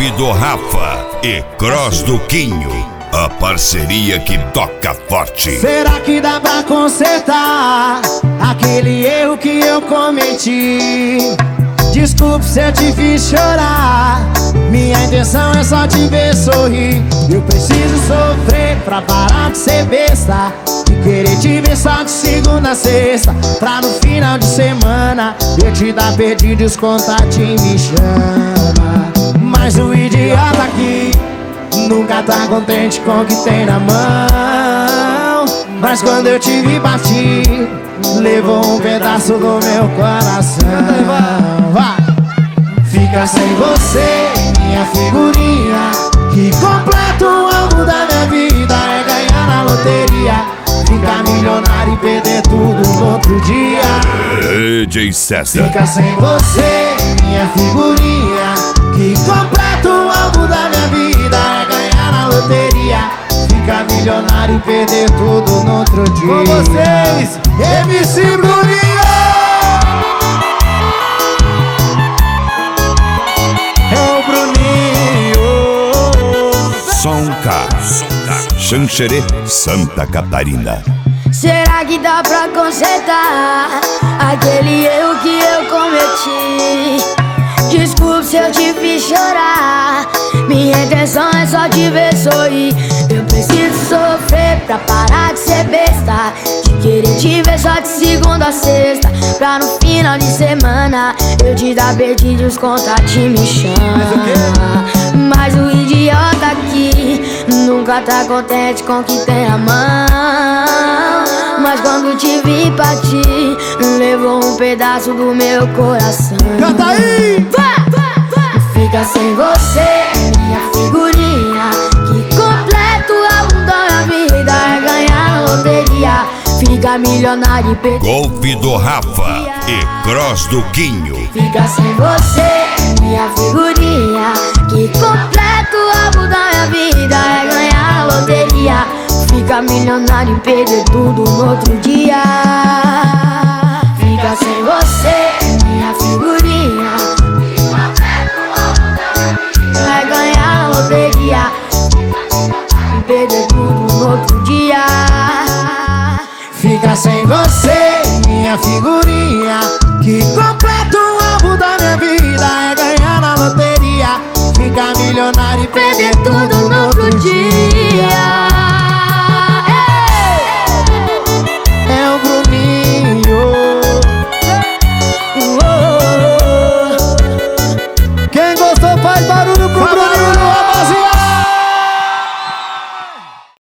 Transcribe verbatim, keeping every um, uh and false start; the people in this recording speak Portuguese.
Golpe do Rafa e Cross do Quinho, a parceria que toca forte. Será que dá pra consertar aquele erro que eu cometi? Desculpe se eu te fiz chorar, minha intenção é só te ver sorrir. Eu preciso sofrer pra parar de ser besta e querer te ver só de segunda a sexta, pra no final de semana eu te dar perdido e os contatinhos me chama. Mas o idiota aqui nunca tá contente com o que tem na mão. Mas quando eu te vi partir, levou um pedaço do meu coração. Vai. Fica sem você, minha figurinha, que completa o alvo da minha vida. É ganhar na loteria, ficar milionário e perder tudo no outro dia. D J César. Fica sem você, minha figurinha, que completa o alvo da minha vida. É ganhar na loteria, ficar milionário e perder tudo no outro dia. Com vocês, M C Bruninho. É o Bruninho. Sonka, Xanxerê, Santa Catarina. Será que dá pra consertar aquele erro que eu cometi? Desculpe se eu te fiz chorar, minha intenção é só te ver sorrir. Eu preciso sofrer pra parar de ser besta, de querer te ver só de segunda a sexta, pra no final de semana eu te dar perdido e os contatinhos me chamam. Mas o idiota aqui nunca tá contente com o que tem na mão. Mas quando te vi partir, levou um pedaço do meu coração. Canta aí! Fica sem você, minha figurinha, que completa o álbum da minha vida. É ganhar na loteria, fica milionário e perder. Golpe do Rafa e Cross do Quinho. Fica sem você, minha figurinha, que completa o álbum da minha vida. É ganhar na loteria, fica milionário e perder tudo no outro dia. Fica sem você.